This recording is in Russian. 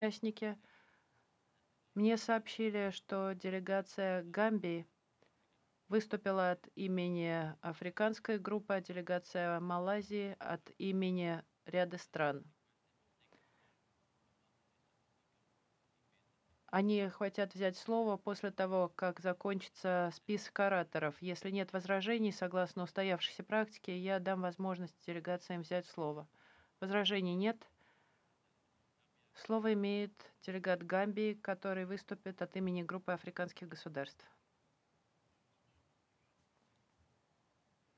Участники мне сообщили, что делегация Гамбии выступила от имени африканской группы, а делегация Малайзии от имени ряда стран. Они хотят взять слово после того, как закончится список ораторов. Если нет возражений, согласно устоявшейся практике, я дам возможность делегациям взять слово. Возражений нет. Слово имеет делегат Гамбии, который выступит от имени группы африканских государств.